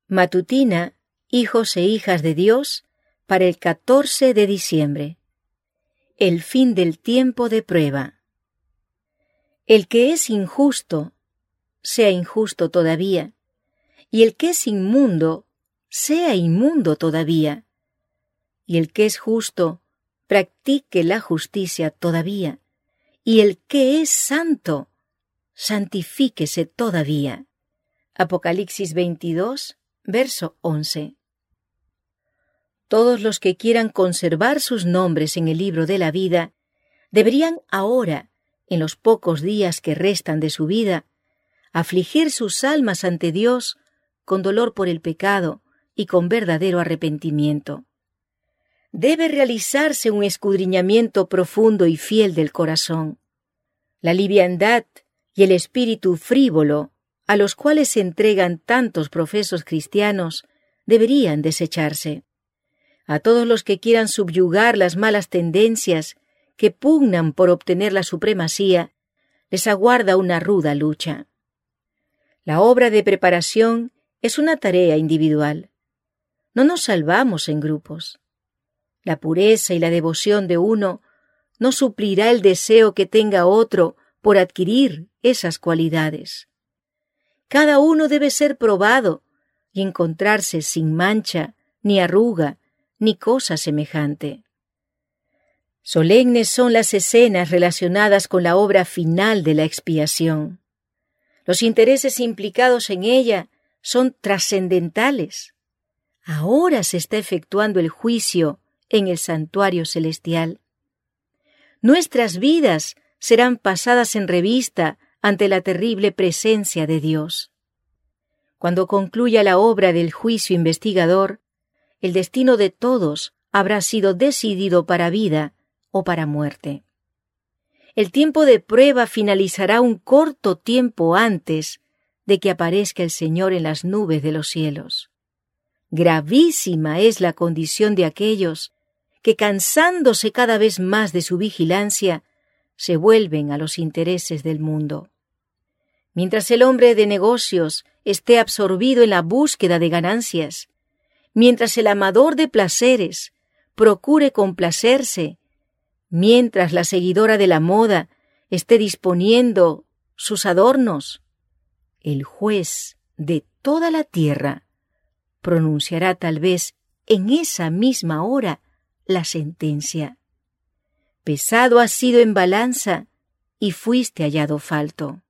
Matutina, hijos e hijas de Dios, para el 14 de diciembre. El fin del tiempo de prueba. El que es injusto, sea injusto todavía, y el que es inmundo, sea inmundo todavía, y el que es justo, practique la justicia todavía, y el que es santo, santifíquese todavía. Apocalipsis 22, verso 11. Todos los que quieran conservar sus nombres en el libro de la vida, deberían ahora, en los pocos días que restan de su vida, afligir sus almas ante Dios con dolor por el pecado y con verdadero arrepentimiento. Debe realizarse un escudriñamiento profundo y fiel del corazón. La liviandad y el espíritu frívolo a los cuales se entregan tantos profesos cristianos deberían desecharse. A todos los que quieran subyugar las malas tendencias que pugnan por obtener la supremacía, les aguarda una ruda lucha. La obra de preparación es una tarea individual. No nos salvamos en grupos. La pureza y la devoción de uno no suplirá el deseo que tenga otro por adquirir esas cualidades. Cada uno debe ser probado y encontrarse sin mancha, ni arruga, ni cosa semejante. Solemnes son las escenas relacionadas con la obra final de la expiación. Los intereses implicados en ella son trascendentales. Ahora se está efectuando el juicio en el santuario celestial. Nuestras vidas serán pasadas en revista ante la terrible presencia de Dios. Cuando concluya la obra del juicio investigador, el destino de todos habrá sido decidido para vida o para muerte. El tiempo de prueba finalizará un corto tiempo antes de que aparezca el Señor en las nubes de los cielos. Gravísima es la condición de aquellos que, cansándose cada vez más de su vigilancia, se vuelven a los intereses del mundo. Mientras el hombre de negocios esté absorbido en la búsqueda de ganancias, mientras el amador de placeres procure complacerse, mientras la seguidora de la moda esté disponiendo sus adornos, el juez de toda la tierra pronunciará tal vez en esa misma hora la sentencia. Pesado has sido en balanza y fuiste hallado falto.